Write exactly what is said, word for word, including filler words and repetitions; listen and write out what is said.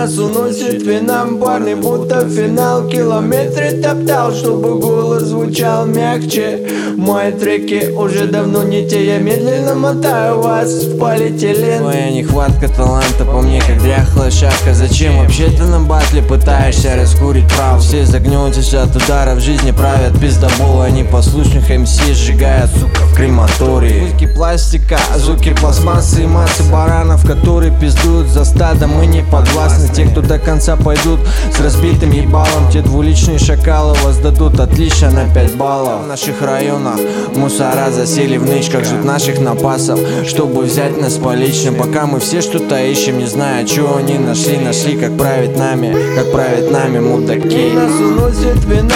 Нас уносит вином, парни, будто финал. Километры топтал, чтобы голос звучал мягче. Мои треки уже давно не те. Я медленно мотаю вас в полиэтилен. Твоя нехватка таланта по мне как дряхлая шапка. Зачем вообще ты на батле пытаешься раскурить правду? Все загнетесь от удара, в жизни правят пиздоболы. Непослушных эм си сжигают, сука, в крематории. Звуки пластика, звуки пластмассы и массы баранов, которые пиздуют за стадом. Мы не подвластны. Те, кто до конца пойдут с разбитым ебалом, те двуличные шакалы воздадут отлично на пять баллов. В наших районах мусора засели в нычках, ждут наших напасов, чтобы взять нас по личным. Пока мы все что-то ищем, не зная, чего они нашли. Нашли, как править нами, как править нами мудаки. Нас уносит вино.